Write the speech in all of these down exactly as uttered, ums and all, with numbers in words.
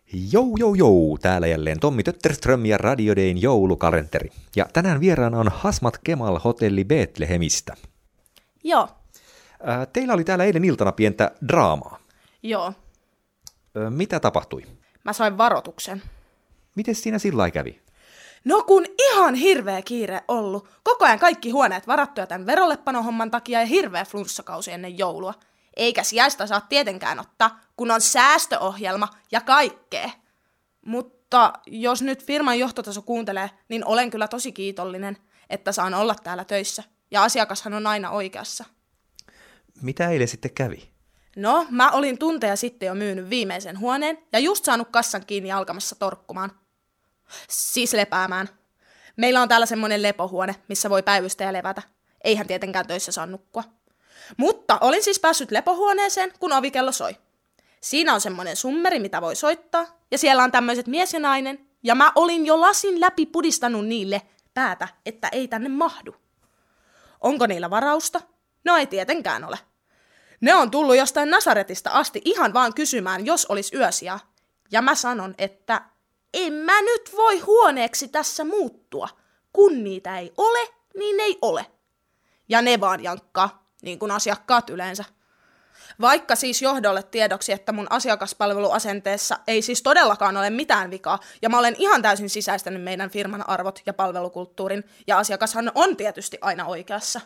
Jou, jou, jou, täällä jälleen Tommi Tötterström ja Radio Dayn joulukalenteri. Ja tänään vieraana on Hazmat Kemal hotelli Betlehemistä. Joo. Ää, teillä oli täällä eilen iltana pientä draamaa. Joo. Ää, mitä tapahtui? Mä sain varoituksen. Miten siinä sillä lailla kävi? No kun ihan hirveä kiire ollut. Koko ajan kaikki huoneet varattuja tämän verollepanohomman takia ja hirveä flunssakausi ennen joulua. Eikä sijaista saa tietenkään ottaa, kun on säästöohjelma ja kaikkea. Mutta jos nyt firman johtotaso kuuntelee, niin olen kyllä tosi kiitollinen, että saan olla täällä töissä. Ja asiakashan on aina oikeassa. Mitä eilen sitten kävi? No, mä olin tunteja sitten jo myynyt viimeisen huoneen ja just saanut kassan kiinni alkamassa torkkumaan. Siis lepäämään. Meillä on täällä semmonen lepohuone, missä voi päivystä ja levätä. Eihän tietenkään töissä saa nukkua. Mutta olin siis päässyt lepohuoneeseen, kun ovikello soi. Siinä on semmonen summeri, mitä voi soittaa, ja siellä on tämmöiset mies ja nainen, ja mä olin jo lasin läpi pudistanut niille päätä, että ei tänne mahdu. Onko niillä varausta? No ei tietenkään ole. Ne on tullut jostain Nasaretista asti ihan vaan kysymään, jos olisi yösijaa. Ja mä sanon, että en mä nyt voi huoneeksi tässä muuttua. Kun niitä ei ole, niin ei ole. Ja ne vaan jankkaa, niin kuin asiakkaat yleensä. Vaikka siis johdolle tiedoksi, että mun asiakaspalveluasenteessa ei siis todellakaan ole mitään vikaa, ja mä olen ihan täysin sisäistänyt meidän firman arvot ja palvelukulttuurin, ja asiakashan on tietysti aina oikeassa.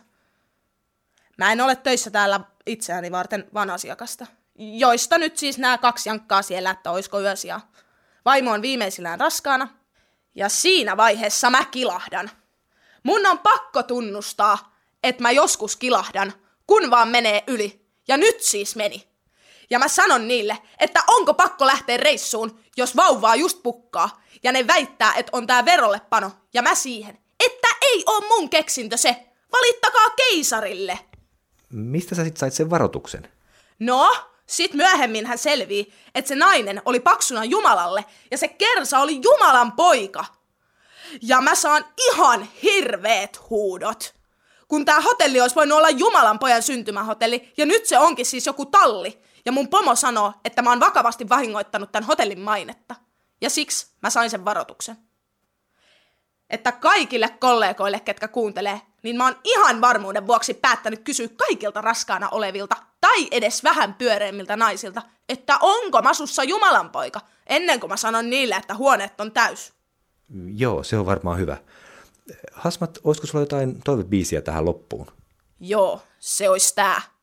Mä en ole töissä täällä itseäni varten, vaan asiakasta. Joista nyt siis nämä kaksi jankkaa siellä, että oisko yösijaa. Vaimo on viimeisillään raskaana, ja siinä vaiheessa mä kilahdan. Mun on pakko tunnustaa, että mä joskus kilahdan, kun vaan menee yli. Ja nyt siis meni. Ja mä sanon niille, että onko pakko lähteä reissuun, jos vauvaa just pukkaa. Ja ne väittää, että on tää verollepano. Ja mä siihen, että ei oo mun keksintö se. Valittakaa keisarille. Mistä sä sit sait sen varoituksen? No, sit myöhemmin hän selvii, että se nainen oli paksuna Jumalalle ja se kersa oli Jumalan poika. Ja mä saan ihan hirveet huudot. Kun tää hotelli olisi voinut olla Jumalan pojan syntymähotelli, ja nyt se onkin siis joku talli. Ja mun pomo sanoo, että mä oon vakavasti vahingoittanut tän hotellin mainetta. Ja siksi mä sain sen varoituksen. Että kaikille kollegoille, ketkä kuuntelee, niin mä oon ihan varmuuden vuoksi päättänyt kysyä kaikilta raskaana olevilta, tai edes vähän pyöreimmiltä naisilta, että onko masussa Jumalan poika, ennen kuin mä sanon niille, että huoneet on täys. Joo, se on varmaan hyvä. Hazmat, olisiko sulla jotain toivebiisiä tähän loppuun? Joo, se ois tää.